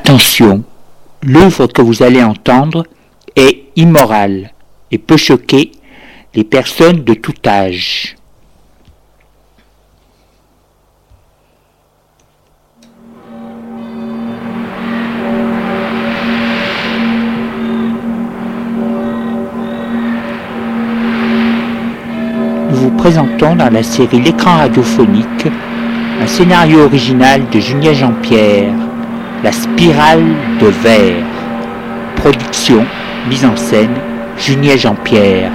Attention, l'œuvre que vous allez entendre est immorale et peut choquer les personnes de tout âge. Nous vous présentons dans la série L'écran radiophonique un scénario original de Julien Jean-Pierre, La spirale de verre. Production, mise en scène, Julien Jean-Pierre.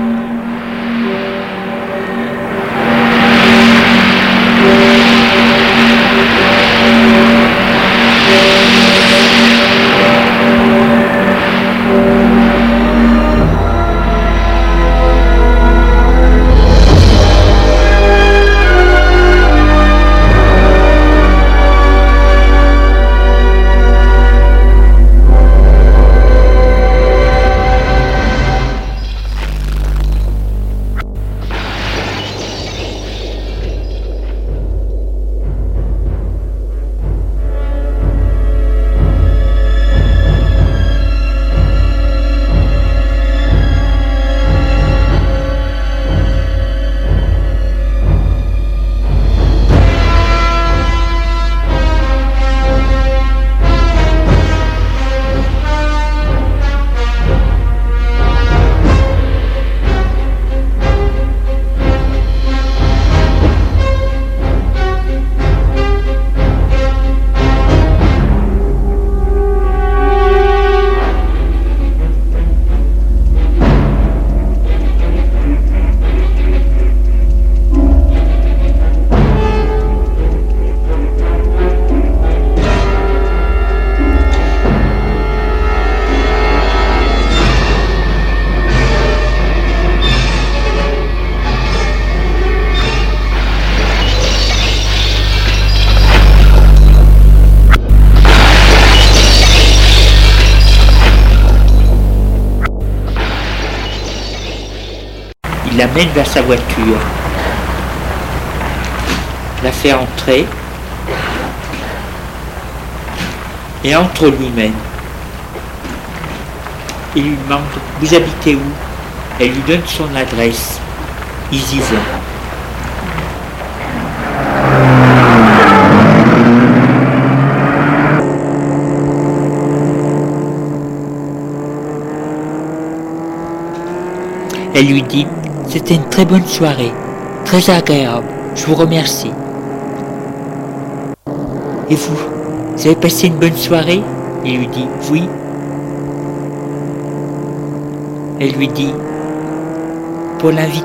Il l'amène vers sa voiture, la fait entrer et entre lui-même. Il lui demande « Vous habitez où ?» Elle lui donne son adresse. Ils y vont. Elle lui dit « C'était une très bonne soirée, très agréable, je vous remercie. » « Et vous avez passé une bonne soirée ?» Il lui dit « Oui. » Elle lui dit « Pour l'inviter ?»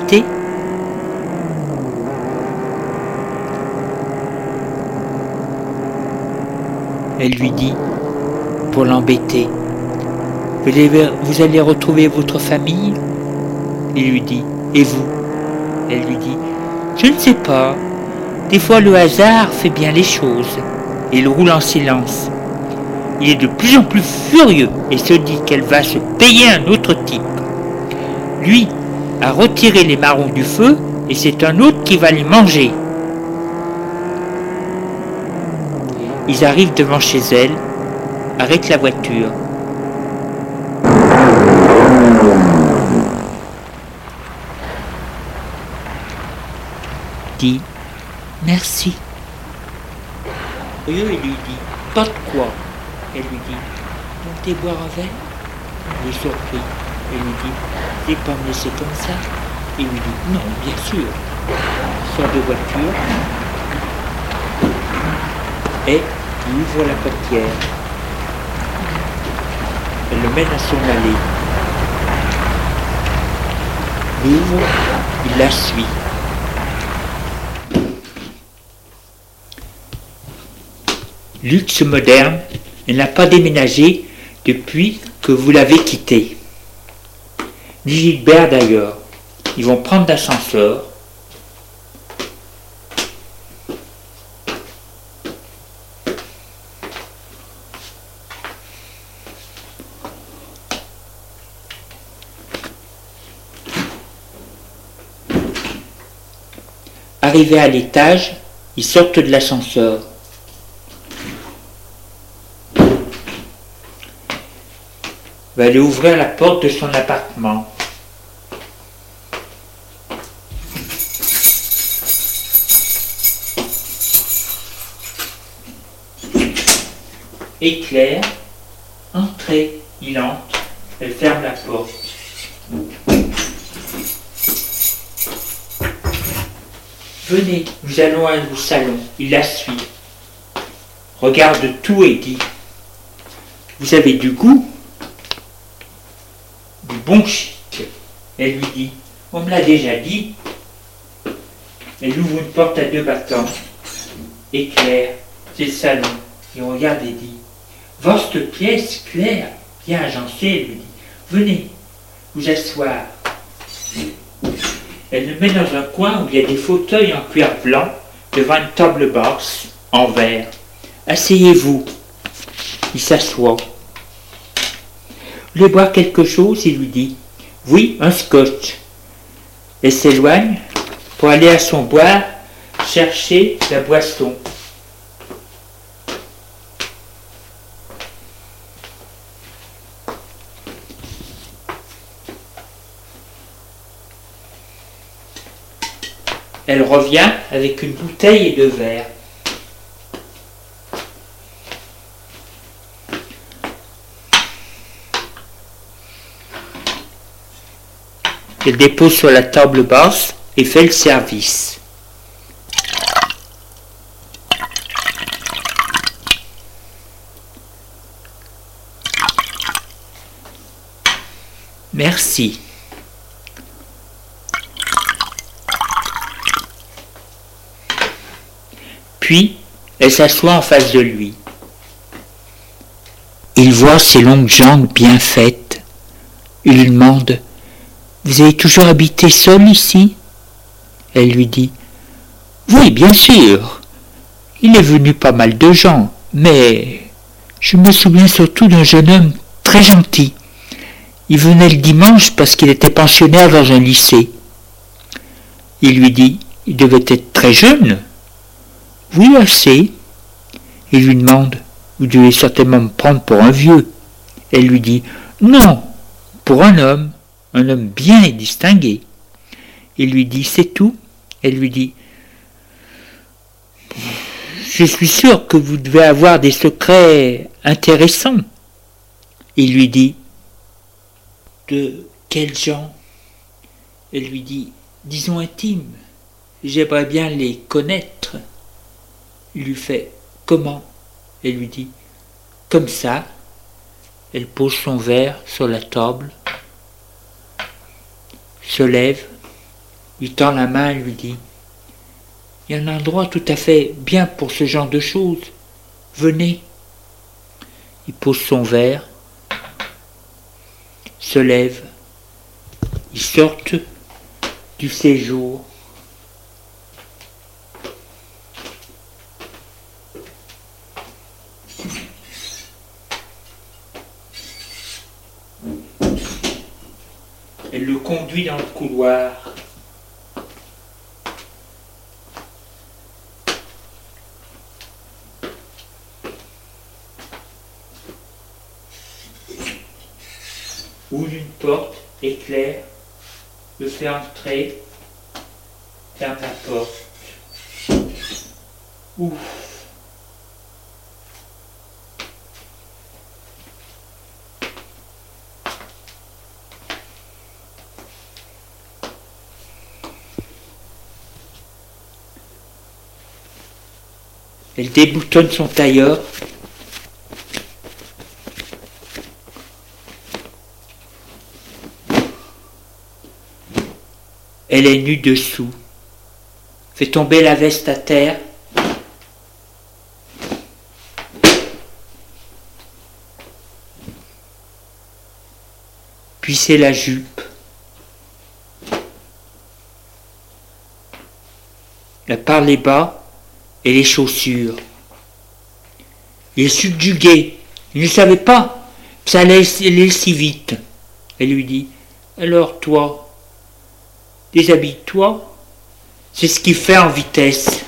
Elle lui dit « Pour l'embêter. Vous allez retrouver votre famille ?» Il lui dit « Et vous ?» Elle lui dit « Je ne sais pas. Des fois le hasard fait bien les choses. » Et il roule en silence. Il est de plus en plus furieux et se dit qu'elle va se payer un autre type. Lui a retiré les marrons du feu et c'est un autre qui va les manger. Ils arrivent devant chez elle, arrêtent la voiture. Dit merci. Et il lui dit pas de quoi. Elle lui dit montez boire un verre. Il est surpris. Elle lui dit vous n'allez pas me laisser comme ça. Il lui dit non, bien sûr. Il sort de voiture et il ouvre la portière. Elle le mène à son allée. Il ouvre, il la suit. Luxe moderne, elle n'a pas déménagé depuis que vous l'avez quitté. Ni Gilbert d'ailleurs. Ils vont prendre l'ascenseur. Arrivés à l'étage, ils sortent de l'ascenseur. va aller ouvrir la porte de son appartement. Et Claire, entrez, il entre, elle ferme la porte. Venez, nous allons aller au salon, il la suit. Regarde tout et dit, vous avez du goût, du bon chic. Elle lui dit, on me l'a déjà dit. Elle ouvre une porte à 2 battants. Et Claire, c'est le salon, il regarde et dit, votre pièce, Claire, bien agencée, elle lui dit, venez vous asseoir. Elle le met dans un coin où il y a des fauteuils en cuir blanc devant une table basse en verre. Asseyez-vous. Il s'assoit. Vous voulez boire quelque chose? Il lui dit. Oui, un scotch. Elle s'éloigne pour aller à son bar chercher la boisson. Elle revient avec une bouteille et 2 verres. Elle dépose sur la table basse et fait le service. Merci. Puis, elle s'assoit en face de lui. Il voit ses longues jambes bien faites. Il lui demande « Vous avez toujours habité seul ici ?» Elle lui dit « Oui, bien sûr. Il est venu pas mal de gens, mais je me souviens surtout d'un jeune homme très gentil. Il venait le dimanche parce qu'il était pensionnaire dans un lycée. » Il lui dit « Il devait être très jeune. » Oui, assez. Il lui demande, vous devez certainement me prendre pour un vieux. Elle lui dit, non, pour un homme bien et distingué. Il lui dit, c'est tout. Elle lui dit, je suis sûr que vous devez avoir des secrets intéressants. Il lui dit, de quel genre? Elle lui dit, disons intimes, j'aimerais bien les connaître. Il lui fait « Comment ?» Elle lui dit « Comme ça ». Elle pose son verre sur la table, se lève, lui tend la main et lui dit « Il y a un endroit tout à fait bien pour ce genre de choses. Venez ». Il pose son verre, se lève, ils sortent du séjour. Elle le conduit dans le couloir. Ouvre une porte, éclaire, le fait entrer, ferme la porte. Ouf. Elle déboutonne son tailleur. Elle est nue dessous. Fait tomber la veste à terre. Puis c'est la jupe. La part les bas et les chaussures. Il est subjugué. Il ne savait pas que ça allait aller si vite. Elle lui dit, alors toi, déshabille-toi. C'est ce qu'il fait en vitesse.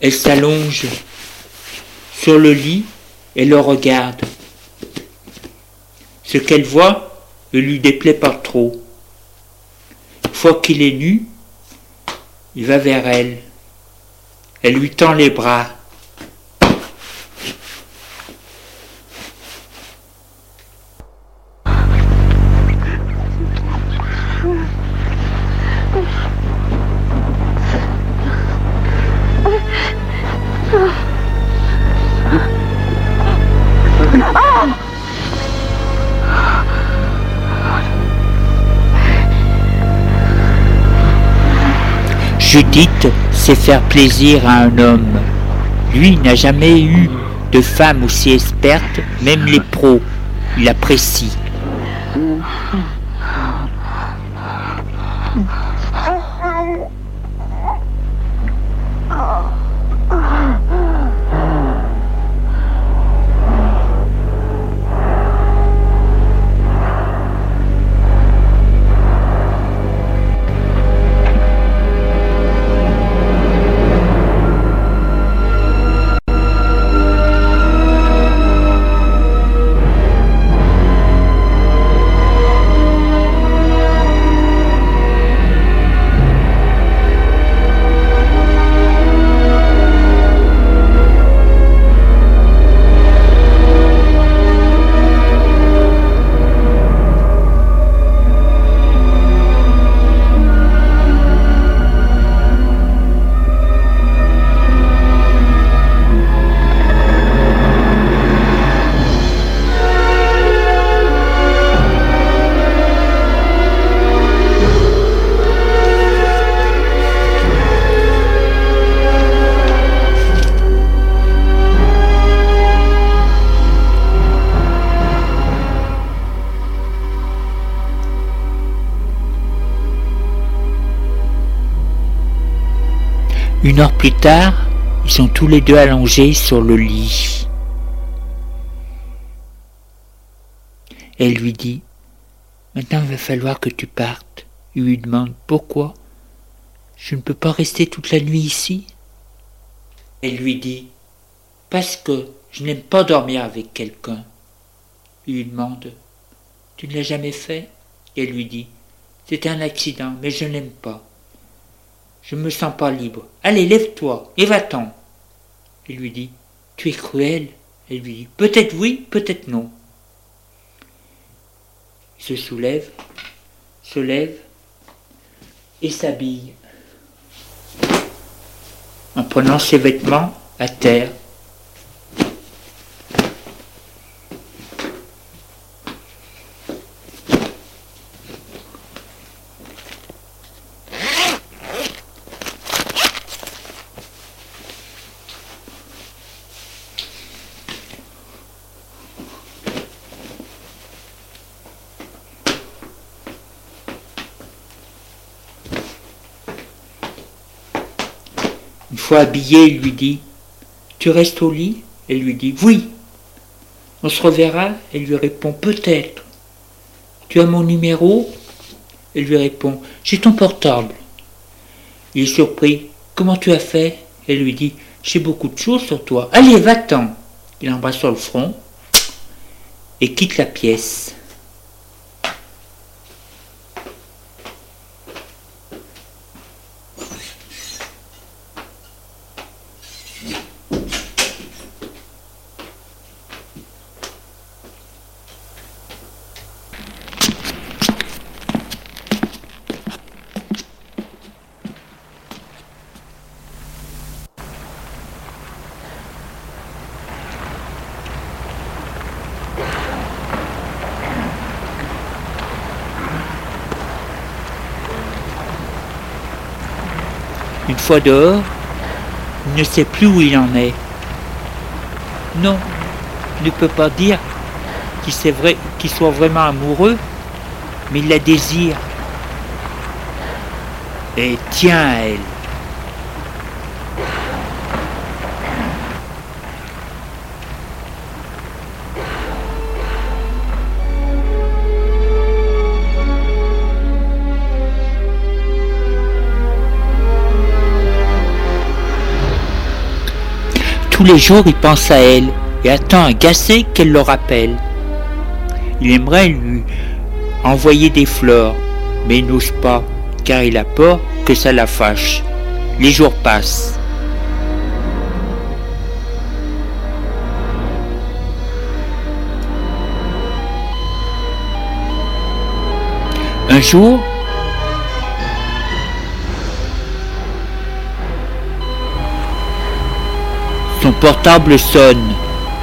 Elle s'allonge sur le lit et le regarde. Ce qu'elle voit ne lui déplaît pas trop. Une fois qu'il est nu, il va vers elle. Elle lui tend les bras. Judith sait faire plaisir à un homme. Lui n'a jamais eu de femme aussi experte, même les pros l'apprécient. Une heure plus tard, ils sont tous les deux allongés sur le lit. Elle lui dit « Maintenant, il va falloir que tu partes. » Il lui demande « Pourquoi ? Je ne peux pas rester toute la nuit ici ?» Elle lui dit « Parce que je n'aime pas dormir avec quelqu'un. » Il lui demande « Tu ne l'as jamais fait ?» Elle lui dit « C'est un accident, mais je n'aime pas. Je ne me sens pas libre. Allez, lève-toi et va-t'en. » Il lui dit « Tu es cruel. » Elle lui dit « Peut-être oui, peut-être non. » Il se lève et s'habille en prenant ses vêtements à terre. Une fois habillé, il lui dit « Tu restes au lit ?» Elle lui dit « Oui. » « On se reverra ?» Elle lui répond « Peut-être. » « Tu as mon numéro ?» Elle lui répond « J'ai ton portable. » Il est surpris « Comment tu as fait ?» Elle lui dit « J'ai beaucoup de choses sur toi. Allez, va-t'en !» Il l'embrasse sur le front et quitte la pièce. Une fois dehors, il ne sait plus où il en est. Non, il ne peut pas dire qu'il soit vraiment amoureux, mais il la désire. Et tient à elle. tous les jours il pense à elle et attend agacé qu'elle le rappelle. Il aimerait lui envoyer des fleurs, mais il n'ose pas, car il a peur que ça la fâche. Les jours passent. Un jour, son portable sonne.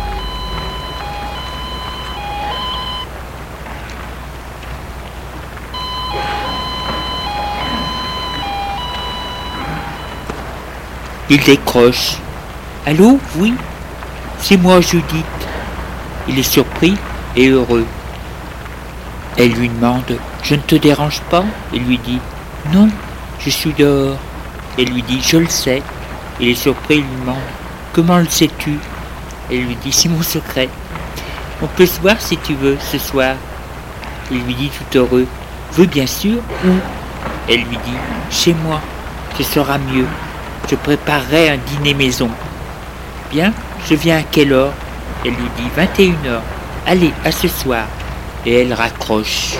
Il décroche. Allô, oui, c'est moi, Judith. Il est surpris et heureux. Elle lui demande, je ne te dérange pas? Il lui dit, non, je suis dehors. Elle lui dit, je le sais. Il est surpris, il lui demande, comment le sais-tu? Elle lui dit, c'est mon secret. On peut se voir si tu veux ce soir. Il lui dit tout heureux, oui bien sûr, où? Elle lui dit, chez moi, ce sera mieux. Je préparerai un dîner maison. Bien, je viens à quelle heure? Elle lui dit 21h. Allez, à ce soir. Et elle raccroche.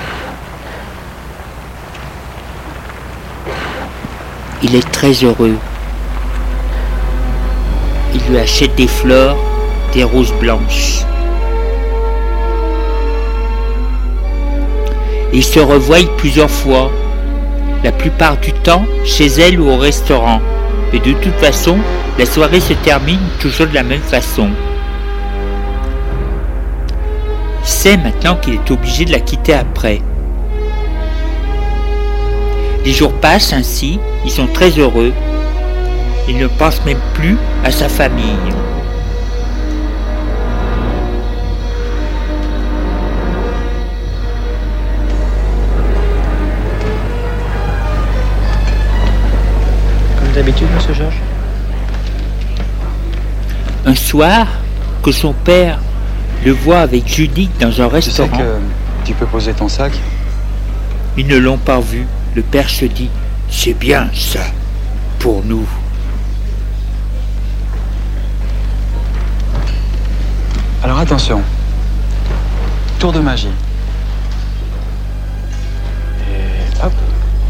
Il est très heureux. Il lui achète des fleurs, des roses blanches. Ils se revoient plusieurs fois, la plupart du temps chez elle ou au restaurant. Mais de toute façon, la soirée se termine toujours de la même façon. Il sait maintenant qu'il est obligé de la quitter après. Les jours passent ainsi, ils sont très heureux. Il ne pense même plus à sa famille. D'habitude, monsieur Georges? Un soir, que son père le voit avec Judith dans un restaurant. Tu sais que tu peux poser ton sac? Ils ne l'ont pas vu. Le père se dit, c'est bien ça, pour nous. Alors attention. Tour de magie. Et hop.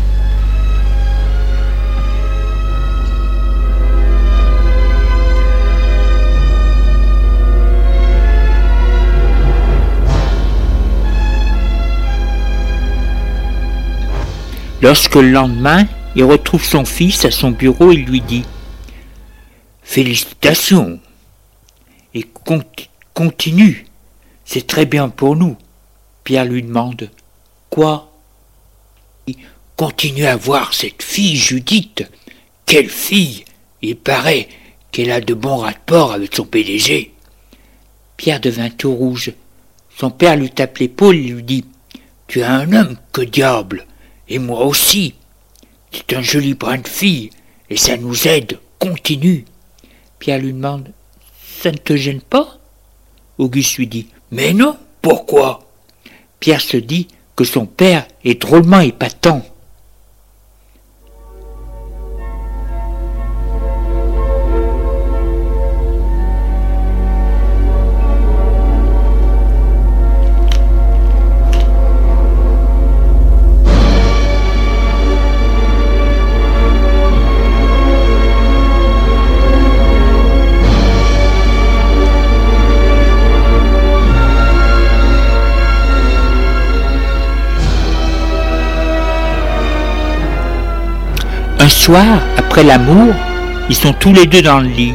Lorsque le lendemain, il retrouve son fils à son bureau, il lui dit « Félicitations et continue, c'est très bien pour nous. » Pierre lui demande « Quoi ?»« Continue à voir cette fille Judith. Quelle fille! Il paraît qu'elle a de bons rapports avec son PDG. » Pierre devint tout rouge. Son père lui tape l'épaule et lui dit « Tu as un homme, que diable! Et moi aussi. C'est un joli brin de fille, et ça nous aide, continue. » Pierre lui demande, ça ne te gêne pas? Auguste lui dit, mais non, pourquoi? Pierre se dit que son père est drôlement épatant. Un soir, après l'amour, ils sont tous les deux dans le lit.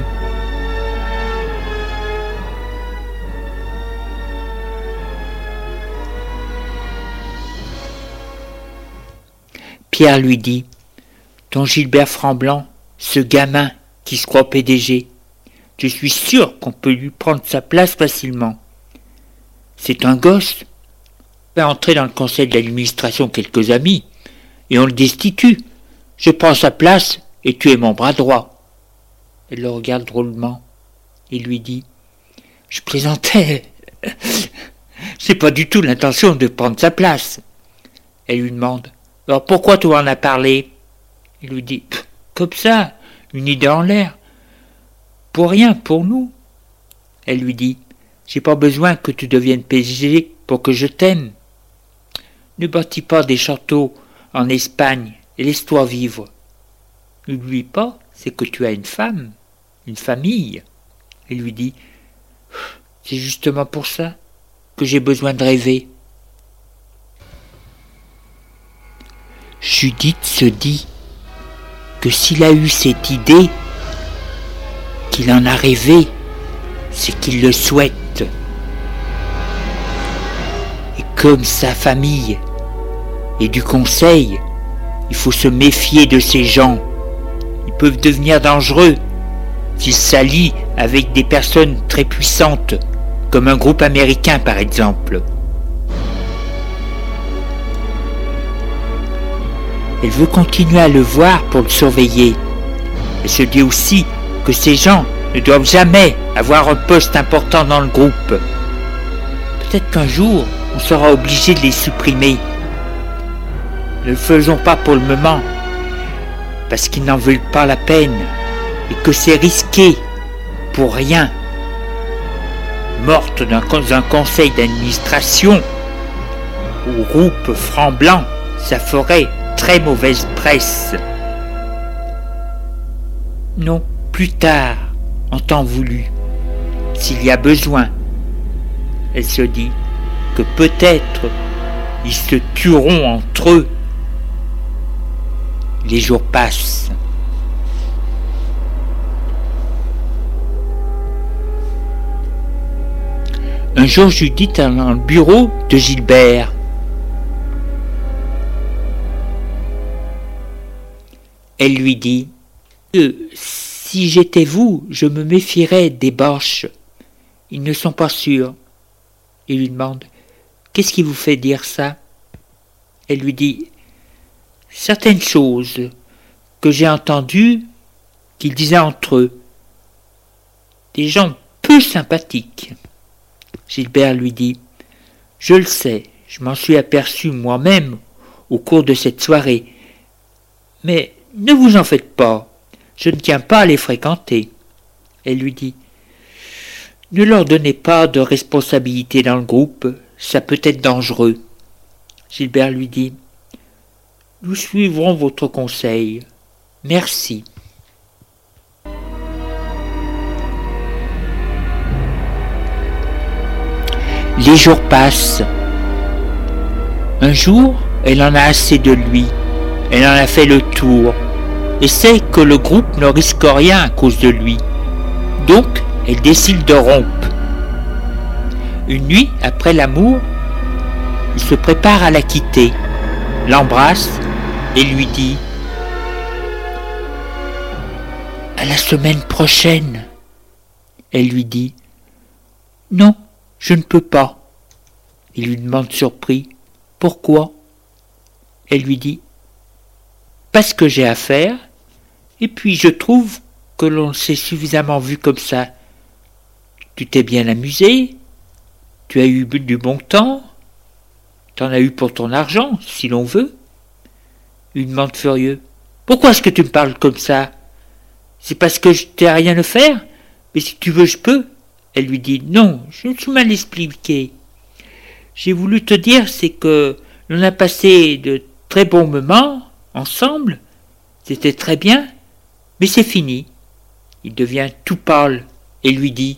Pierre lui dit, « Ton Gilbert Framblant, ce gamin qui se croit PDG, je suis sûr qu'on peut lui prendre sa place facilement. C'est un gosse. On va entrer dans le conseil de l'administration quelques amis, et on le destitue. Je prends sa place et tu es mon bras droit. » Elle le regarde drôlement. Il lui dit, « Je plaisantais. C'est pas du tout l'intention de prendre sa place. » Elle lui demande, « Alors pourquoi tu en as parlé ?» Il lui dit, « Comme ça, une idée en l'air. pour rien pour nous. Elle lui dit, j'ai pas besoin que tu deviennes PG pour que je t'aime. Ne bâtis pas des châteaux en Espagne et laisse-toi vivre. N'oublie pas, c'est que tu as une femme, une famille. Elle lui dit, c'est justement pour ça que j'ai besoin de rêver. Judith se dit que s'il a eu cette idée, qu'il en a rêvé, c'est qu'il le souhaite. Et comme sa famille et du conseil, il faut se méfier de ces gens. Ils peuvent devenir dangereux s'ils s'allient avec des personnes très puissantes, comme un groupe américain par exemple. Elle veut continuer à le voir pour le surveiller. Elle se dit aussi que ces gens ne doivent jamais avoir un poste important dans le groupe. Peut-être qu'un jour, on sera obligé de les supprimer. Ne le faisons pas pour le moment, parce qu'ils n'en veulent pas la peine, et que c'est risqué, pour rien. Morte dans un conseil d'administration, au groupe franc-blanc, ça ferait très mauvaise presse. Non, plus tard, en temps voulu, s'il y a besoin. Elle se dit que peut-être ils se tueront entre eux. Les jours passent. Un jour, Judith est dans le bureau de Gilbert. Elle lui dit si j'étais vous, je me méfierais des Boches. Ils ne sont pas sûrs. Il lui demande qu'est-ce qui vous fait dire ça? Elle lui dit certaines choses que j'ai entendues qu'ils disaient entre eux. Des gens peu sympathiques. Gilbert lui dit je le sais, je m'en suis aperçu moi-même au cours de cette soirée. Mais ne vous en faites pas, je ne tiens pas à les fréquenter. Elle lui dit ne leur donnez pas de responsabilité dans le groupe, ça peut être dangereux. Gilbert lui dit nous suivrons votre conseil. Merci. Les jours passent. Un jour, elle en a assez de lui. Elle en a fait le tour. Et sait que le groupe ne risque rien à cause de lui. Donc, elle décide de rompre. Une nuit, après l'amour, il se prépare à la quitter, l'embrasse et lui dit « À la semaine prochaine !» Elle lui dit « Non, je ne peux pas. » Il lui demande surpris « Pourquoi ?» Elle lui dit « Parce que j'ai affaire, et puis je trouve que l'on s'est suffisamment vu comme ça. Tu t'es bien amusé, tu as eu du bon temps, t'en as eu pour ton argent, si l'on veut. » Il demande furieux « Pourquoi est-ce que tu me parles comme ça? C'est parce que je t'ai rien à faire? Mais si tu veux, je peux. » Elle lui dit « Non, je me suis mal expliqué. J'ai voulu te dire, c'est que l'on a passé de très bons moments ensemble, c'était très bien, mais c'est fini. » Il devient tout pâle et lui dit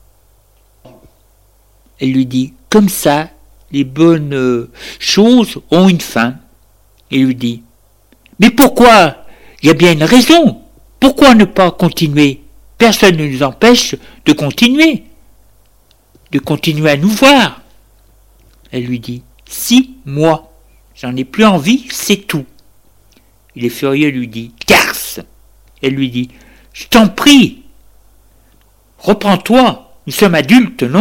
« Comme ça, les bonnes choses ont une fin. » Il lui dit « Mais pourquoi? Il y a bien une raison. Pourquoi ne pas continuer? Personne ne nous empêche de continuer à nous voir. » Elle lui dit « Si, moi, j'en ai plus envie, c'est tout. » Il est furieux, lui dit « Garce !» Elle lui dit « Je t'en prie, reprends-toi, nous sommes adultes, non ?»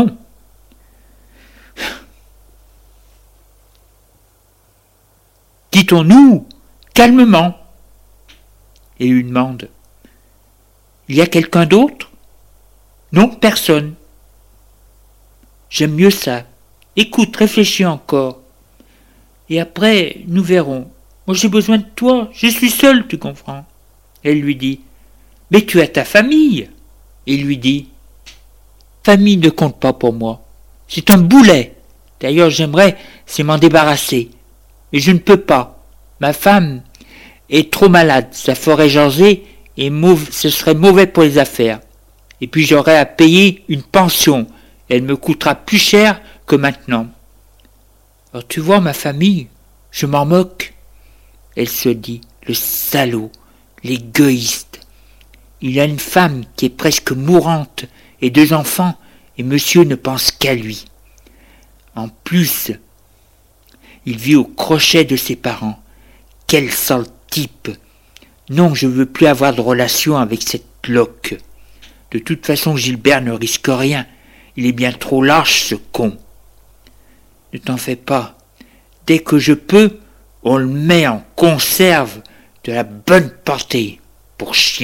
Quittons-nous calmement. Et il lui demande « Il y a quelqu'un d'autre? » Non, personne. J'aime mieux ça. Écoute, réfléchis encore. Et après, nous verrons. Moi, j'ai besoin de toi. Je suis seul, tu comprends. Elle lui dit « Mais tu as ta famille. » Il lui dit « Famille ne compte pas pour moi. C'est un boulet. D'ailleurs, j'aimerais, c'est m'en débarrasser. Mais je ne peux pas. Ma femme est trop malade. Ça ferait jaser et ce serait mauvais pour les affaires. Et puis j'aurais à payer une pension. Elle me coûtera plus cher que maintenant. Alors tu vois, ma famille, je m'en moque. » Elle se dit « Le salaud, l'égoïste. Il a une femme qui est presque mourante et 2 enfants, et monsieur ne pense qu'à lui. En plus, il vit au crochet de ses parents. Quel sale type! Non, je ne veux plus avoir de relation avec cette loque. De toute façon, Gilbert ne risque rien. Il est bien trop lâche, ce con. Ne t'en fais pas. Dès que je peux, on le met en conserve de la bonne portée pour chien. »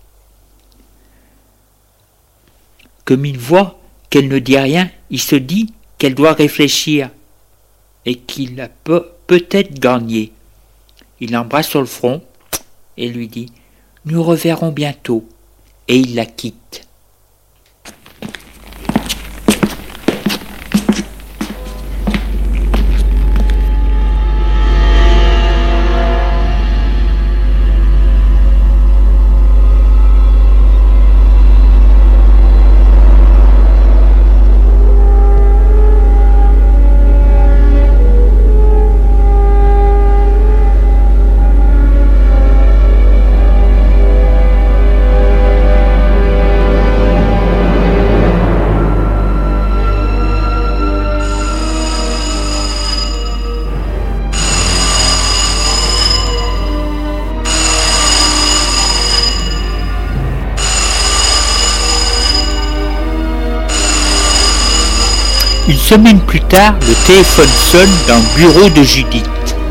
Comme il voit qu'elle ne dit rien, il se dit qu'elle doit réfléchir et qu'il a peut-être gagné. Il l'embrasse sur le front et lui dit « Nous reverrons bientôt » et il la quitte. Une semaine plus tard, le téléphone sonne dans le bureau de Judith.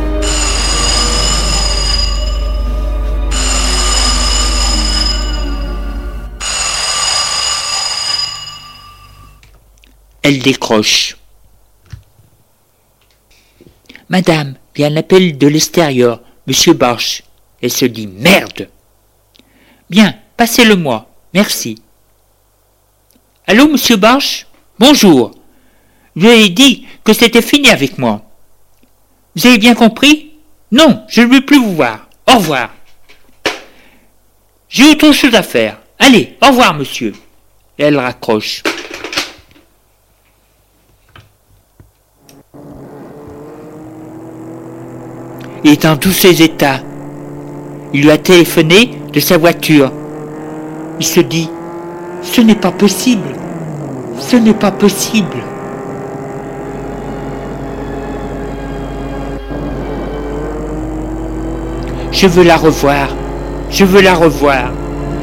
Elle décroche. « Madame, il y a un appel de l'extérieur, Monsieur Barche. » Elle se dit « Merde !»« Bien, passez-le-moi, merci. »« Allô, Monsieur Barche ? Bonjour. Je vous ai dit que c'était fini avec moi. Vous avez bien compris ? Non, je ne veux plus vous voir. Au revoir. J'ai autre chose à faire. Allez, au revoir, monsieur. » Et elle raccroche. Il est dans tous ses états. Il lui a téléphoné de sa voiture. Il se dit « Ce n'est pas possible. Ce n'est pas possible. » Je veux la revoir. Je veux la revoir.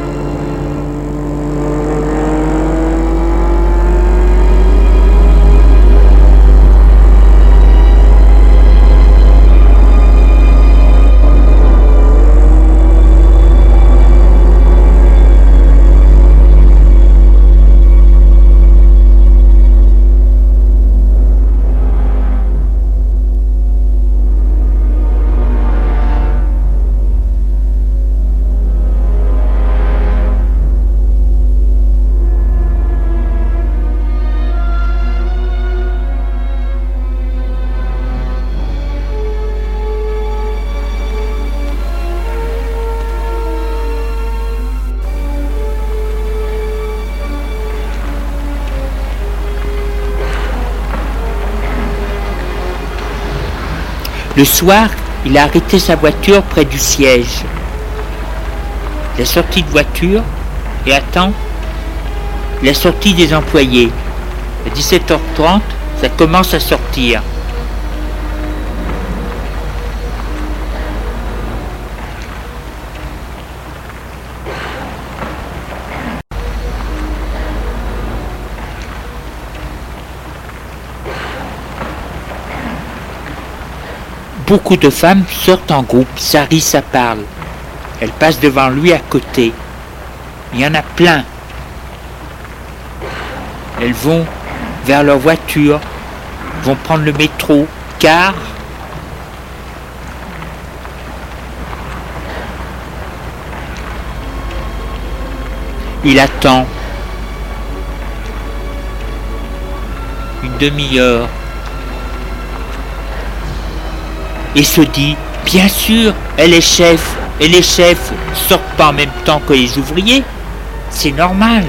Le soir, il a arrêté sa voiture près du siège. Il est sorti de voiture et attend la sortie des employés. À 17h30, ça commence à sortir. Beaucoup de femmes sortent en groupe, ça rit, ça parle. Elles passent devant lui à côté. Il y en a plein. Elles vont vers leur voiture, vont prendre le métro, car Il attend. Une demi-heure. Et se dit, bien sûr, elle est chef. Et les chefs sortent pas en même temps que les ouvriers. C'est normal.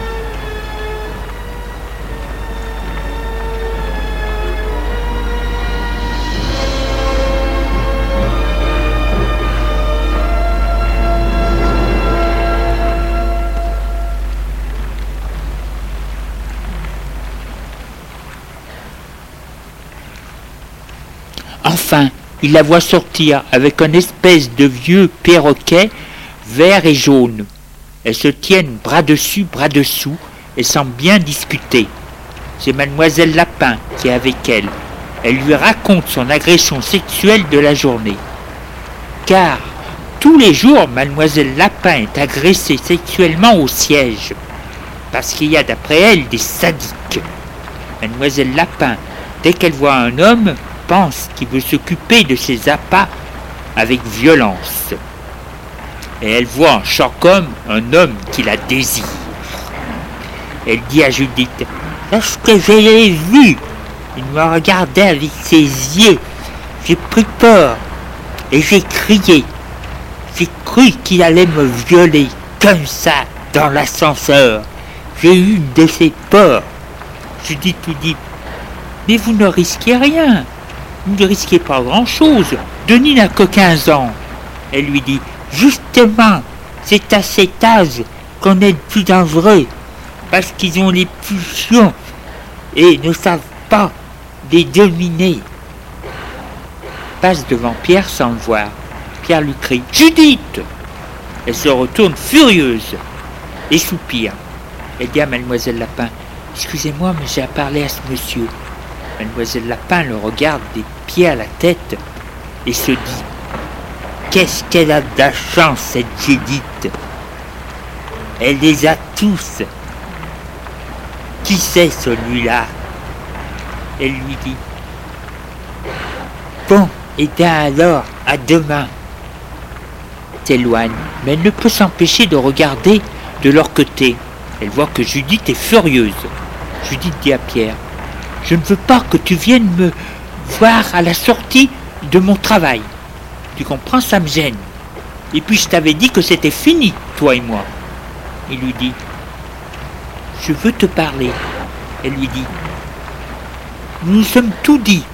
Enfin, il la voit sortir avec une espèce de vieux perroquet vert et jaune. Elles se tiennent bras dessus, bras dessous et semblent bien discuter. C'est mademoiselle Lapin qui est avec elle. Elle lui raconte son agression sexuelle de la journée. Car tous les jours, mademoiselle Lapin est agressée sexuellement au siège. Parce qu'il y a d'après elle des sadiques. Mademoiselle Lapin, dès qu'elle voit un homme, pense qu'il veut s'occuper de ses appâts avec violence. Et elle voit en Chorcom un homme qui la désire. Elle dit à Judith, lorsque je l'ai vu, il me regardait avec ses yeux. J'ai pris peur et j'ai crié. J'ai cru qu'il allait me violer comme ça dans l'ascenseur. J'ai eu une de ces peurs. Judith lui dit, mais vous ne risquez rien. Vous ne risquez pas grand-chose. Denis n'a que 15 ans. Elle lui dit, justement, c'est à cet âge qu'on est le plus dangereux, parce qu'ils ont les pulsions et ne savent pas les dominer. Passe devant Pierre sans le voir. Pierre lui crie, Judith! Elle se retourne furieuse et soupire. Elle dit à mademoiselle Lapin, excusez-moi, mais j'ai à parler à ce monsieur. Mademoiselle Lapin le regarde des pieds à la tête et se dit, qu'est-ce qu'elle a de la chance, cette Judith. Elle les a tous. Qui c'est celui-là? Elle lui dit, bon, et bien alors, à demain. S'éloigne, mais elle ne peut s'empêcher de regarder de leur côté. Elle voit que Judith est furieuse. Judith dit à Pierre, je ne veux pas que tu viennes me voir à la sortie de mon travail. Tu comprends, ça me gêne. Et puis je t'avais dit que c'était fini, toi et moi. Il lui dit, je veux te parler. Elle lui dit, nous nous sommes tout dit.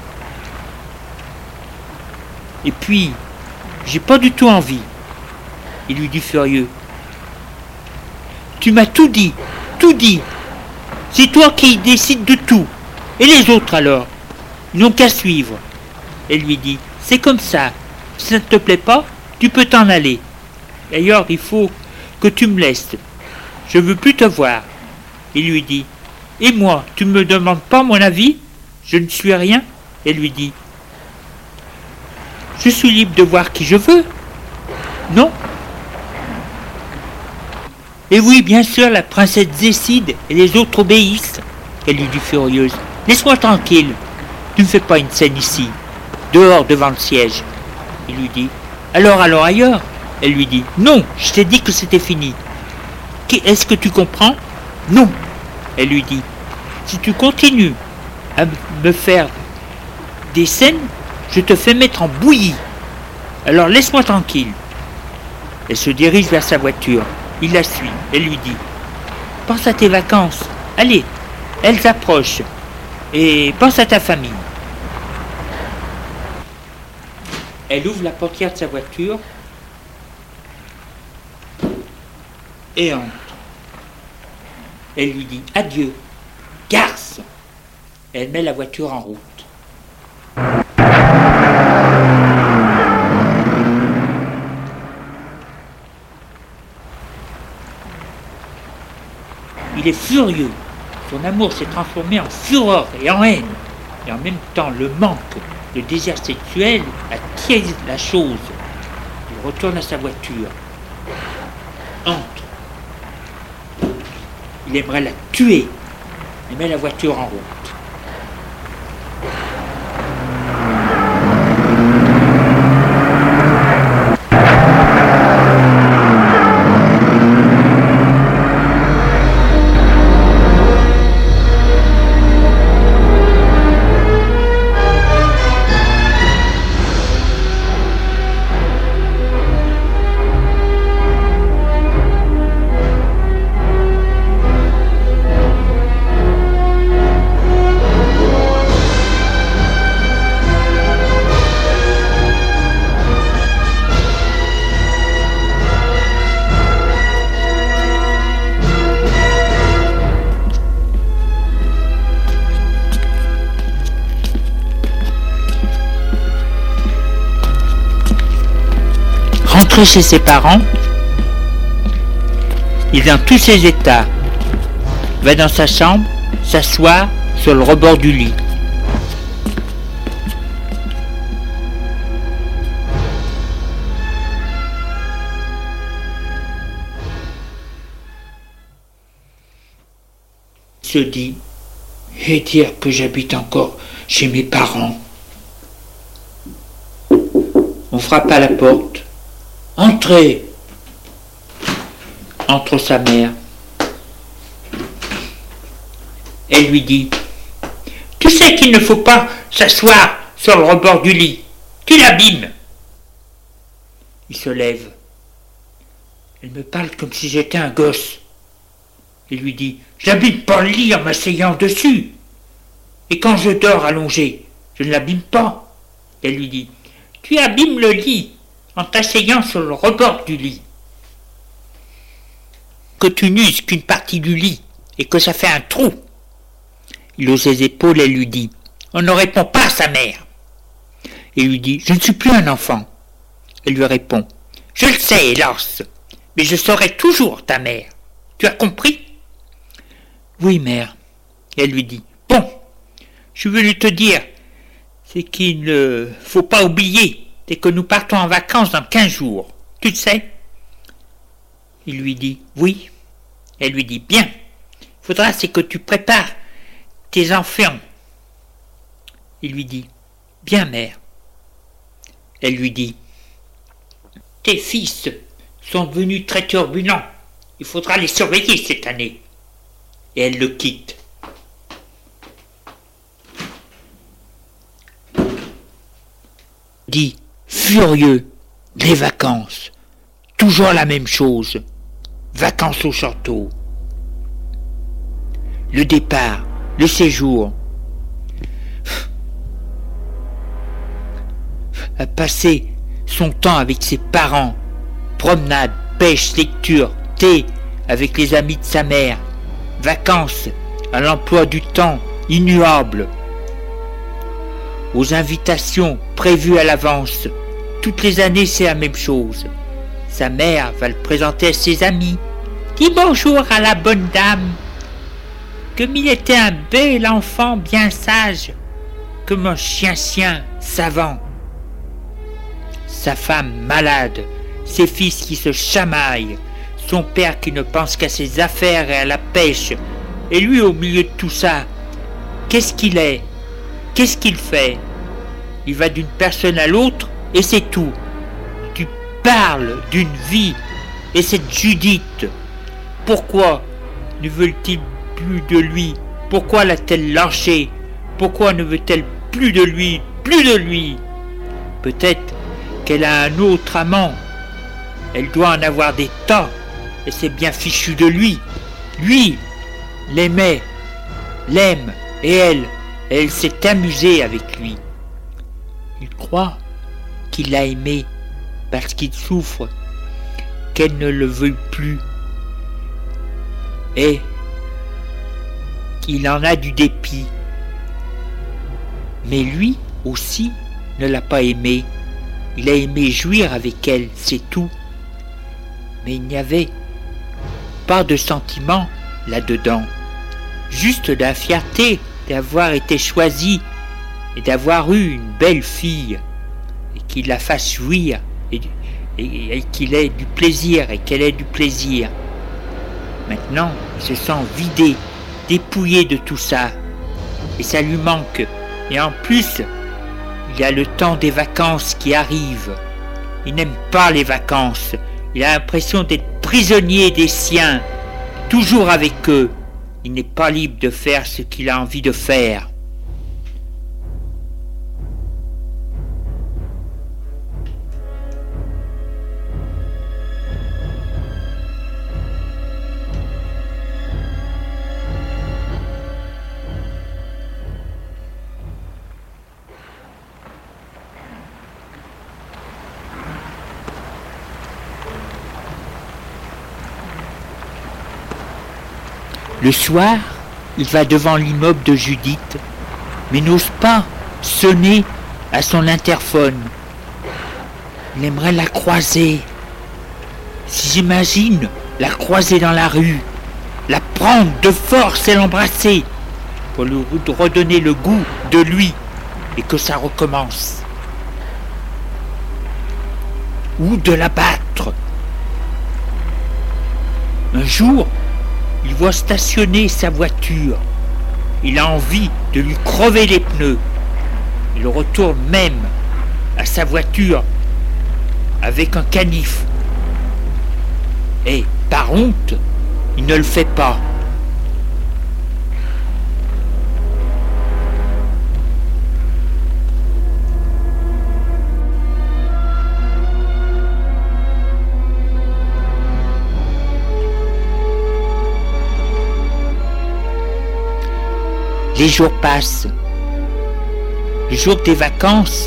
Et puis, j'ai pas du tout envie. Il lui dit furieux, tu m'as tout dit, tout dit. C'est toi qui décides de tout. Et les autres alors? Ils n'ont qu'à suivre. Elle lui dit, c'est comme ça. Si ça ne te plaît pas, tu peux t'en aller. D'ailleurs, il faut que tu me laisses. Je veux plus te voir. Il lui dit, et moi, tu ne me demandes pas mon avis? Je ne suis rien. Elle lui dit, je suis libre de voir qui je veux. Non? Et oui, bien sûr, la princesse décide et les autres obéissent. Elle lui dit furieuse, laisse-moi tranquille. Tu ne fais pas une scène ici, dehors devant le siège. Il lui dit, alors ailleurs. Elle lui dit, non, je t'ai dit que c'était fini. Est-ce que tu comprends? Non. Elle lui dit, si tu continues à me faire des scènes, je te fais mettre en bouillie. Alors laisse-moi tranquille. Elle se dirige vers sa voiture. Il la suit. Elle lui dit, pense à tes vacances. Allez, elles approchent. Et pense à ta famille. Elle ouvre la portière de sa voiture et entre. Elle lui dit adieu, garce. Elle met la voiture en route. Il est furieux. Son amour s'est transformé en fureur et en haine. Et en même temps, le manque, le désir sexuel attise la chose. Il retourne à sa voiture. Entre. Il aimerait la tuer. Il met la voiture en route. rentré chez ses parents, il est dans tous ses états. Il va dans sa chambre, s'asseoir sur le rebord du lit. Il se dit, et dire que j'habite encore chez mes parents. On frappe à la porte. Entrez. Entre sa mère. Elle lui dit, tu sais qu'il ne faut pas s'asseoir sur le rebord du lit. Tu l'abîmes. Il se lève. Elle me parle comme si j'étais un gosse. Il lui dit, j'abîme pas le lit en m'asseyant dessus. Et quand je dors allongé, je ne l'abîme pas. Elle lui dit, tu abîmes le lit en t'asseyant sur le rebord du lit. Que tu n'uses qu'une partie du lit et que ça fait un trou. Il hausse ses épaules et lui dit, on ne répond pas à sa mère. Il lui dit, je ne suis plus un enfant. Elle lui répond, je le sais, hélas, mais je serai toujours ta mère. Tu as compris? Oui, mère. Et elle lui dit, bon, je suis venu te dire, c'est qu'il ne faut pas oublier, c'est que nous partons en vacances dans 15 jours. Tu le sais? Il lui dit, oui. Elle lui dit, bien, il faudra c'est que tu prépares tes enfants. Il lui dit, bien, mère. Elle lui dit, tes fils sont devenus très turbulents. Il faudra les surveiller cette année. Et elle le quitte. Dit, furieux, les vacances. Toujours la même chose. Vacances au château. Le départ, le séjour. À passer son temps avec ses parents. Promenade, pêche, lecture, thé avec les amis de sa mère. Vacances à l'emploi du temps innuable. Aux invitations prévues à l'avance. Toutes les années, c'est la même chose. Sa mère va le présenter à ses amis. Dis bonjour à la bonne dame. Comme il était un bel enfant bien sage, comme un chien savant. Sa femme malade, ses fils qui se chamaillent, son père qui ne pense qu'à ses affaires et à la pêche, et lui au milieu de tout ça, qu'est-ce qu'il est? Qu'est-ce qu'il fait? Il va d'une personne à l'autre et c'est tout. Tu parles d'une vie et cette Judith. Pourquoi ne veut-il plus de lui? Pourquoi l'a-t-elle lâché? Pourquoi ne veut-elle plus de lui? Plus de lui? Peut-être qu'elle a un autre amant. Elle doit en avoir des tas. Et c'est bien fichu de lui. Lui l'aimait, l'aime, et elle s'est amusée avec lui. Il croit qu'il l'a aimé parce qu'il souffre, qu'elle ne le veut plus, et qu'il en a du dépit. Mais lui aussi ne l'a pas aimé. Il a aimé jouir avec elle, c'est tout. Mais il n'y avait pas de sentiment là-dedans. Juste de la fierté d'avoir été choisi et d'avoir eu une belle fille et qu'il la fasse jouir et qu'il ait du plaisir et qu'elle ait du plaisir. Maintenant, il se sent vidé, dépouillé de tout ça et ça lui manque. Et en plus, il y a le temps des vacances qui arrive. Il n'aime pas les vacances. Il a l'impression d'être prisonnier des siens, toujours avec eux. Il n'est pas libre de faire ce qu'il a envie de faire. Le soir, il va devant l'immeuble de Judith, mais n'ose pas sonner à son interphone. Il aimerait la croiser, Si j'imagine la croiser dans la rue, la prendre de force et l'embrasser pour lui redonner le goût de lui et que ça recommence. Ou de la battre. Un jour, il voit stationner sa voiture. Il a envie de lui crever les pneus. Il retourne même à sa voiture avec un canif. Et, par honte, il ne le fait pas. Les jours passent. Le jour des vacances,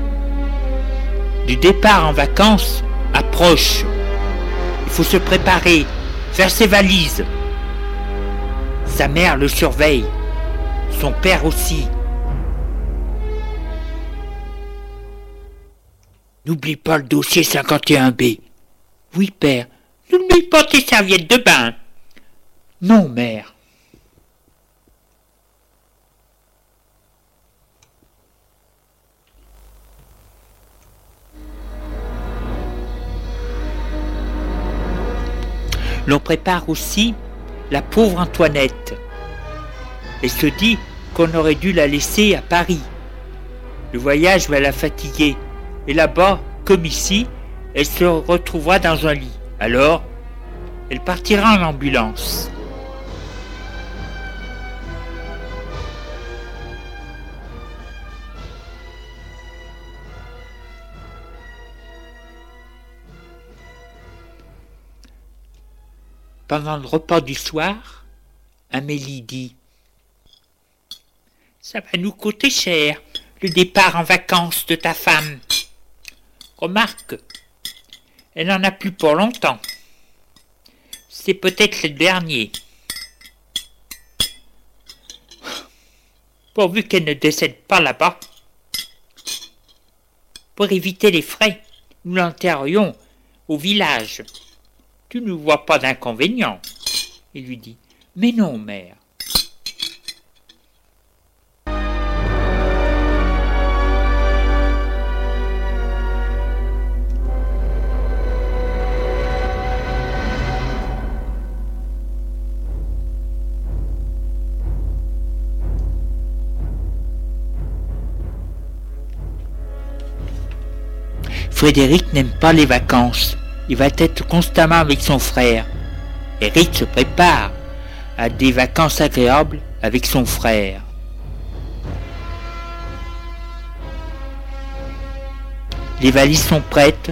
du départ en vacances, approche. Il faut se préparer, faire ses valises. Sa mère le surveille, son père aussi. N'oublie pas le dossier 51B. Oui, père. N'oublie pas tes serviettes de bain. Non, mère. L'on prépare aussi la pauvre Antoinette. Elle se dit qu'on aurait dû la laisser à Paris. Le voyage va la fatiguer. Et là-bas, comme ici, elle se retrouvera dans un lit. Alors, elle partira en ambulance. Pendant le repas du soir, Amélie dit « Ça va nous coûter cher, le départ en vacances de ta femme. Remarque, elle n'en a plus pour longtemps. C'est peut-être le dernier. Pourvu qu'elle ne décède pas là-bas. Pour éviter les frais, nous l'enterrions au village. Tu ne vois pas d'inconvénient. » Il lui dit « Mais non, mère. » Frédéric n'aime pas les vacances. Il va être constamment avec son frère. Eric se prépare à des vacances agréables avec son frère. Les valises sont prêtes.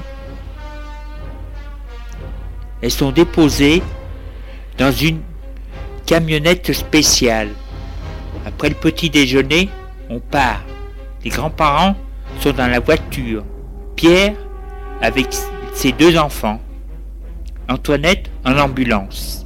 Elles sont déposées dans une camionnette spéciale. Après le petit déjeuner, on part. Les grands-parents sont dans la voiture. Pierre avec ses deux enfants. Antoinette en ambulance.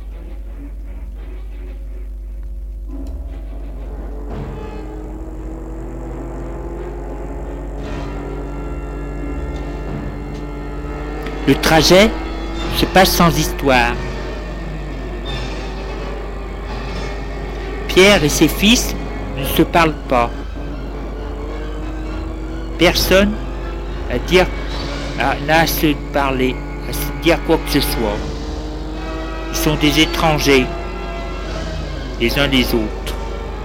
Le trajet se passe sans histoire. Pierre et ses fils ne se parlent pas. Personne n'a à se parler, à se dire quoi que ce soit. Ils sont des étrangers, les uns les autres.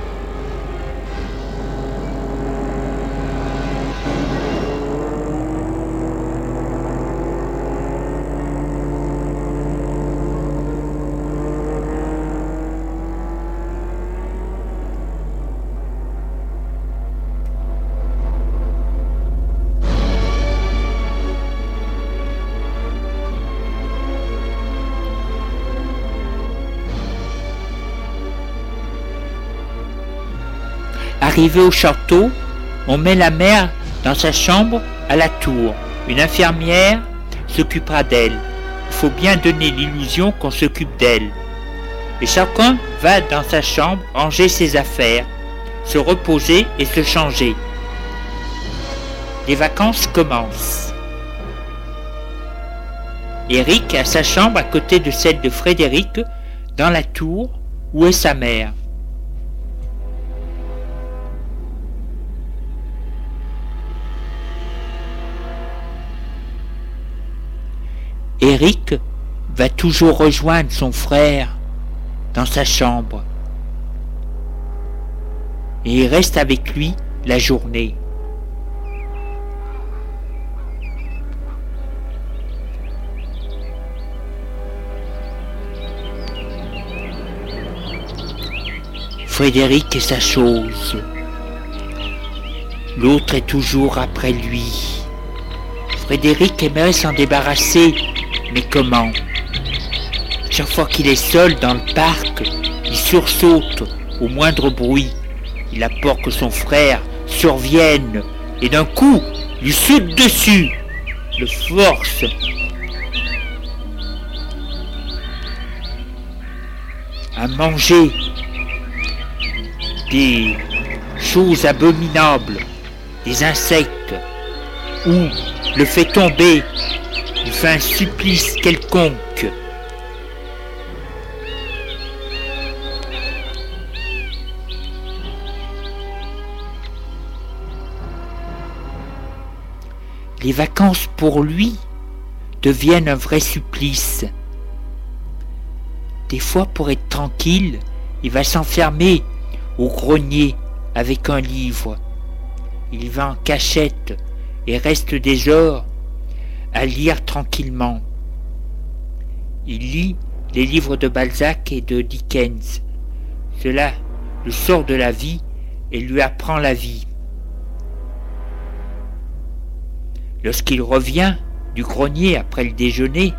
Arrivé au château, on met la mère dans sa chambre à la tour. Une infirmière s'occupera d'elle. Il faut bien donner l'illusion qu'on s'occupe d'elle. Et chacun va dans sa chambre ranger ses affaires, se reposer et se changer. Les vacances commencent. Eric a sa chambre à côté de celle de Frédéric, dans la tour où est sa mère. Eric va toujours rejoindre son frère dans sa chambre et il reste avec lui la journée. Frédéric est sa chose. L'autre est toujours après lui. Frédéric aimerait s'en débarrasser, mais comment? Chaque fois qu'il est seul dans le parc, il sursaute au moindre bruit. Il a peur que son frère survienne et d'un coup lui saute dessus, le force. À manger des choses abominables, des insectes, ou le fait tomber, il fait un supplice quelconque. Les vacances pour lui deviennent un vrai supplice. Des fois, pour être tranquille, il va s'enfermer au grenier avec un livre. Il va en cachette et reste des heures à lire tranquillement. Il lit les livres de Balzac et de Dickens. Cela le sort de la vie et lui apprend la vie. Lorsqu'il revient du grenier après le déjeuner,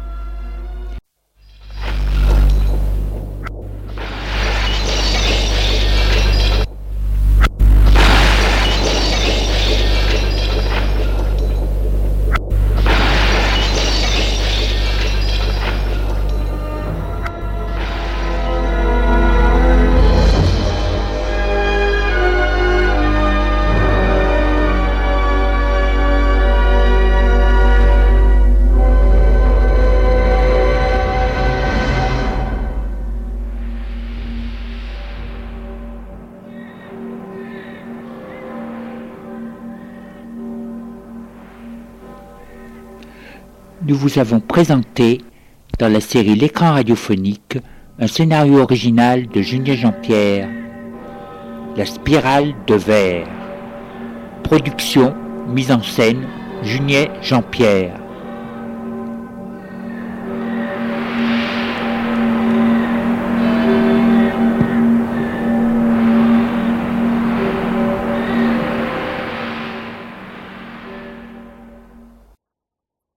nous vous avons présenté, dans la série L'écran radiophonique, un scénario original de Julien Jean-Pierre, La spirale de verre. Production, mise en scène, Julien Jean-Pierre.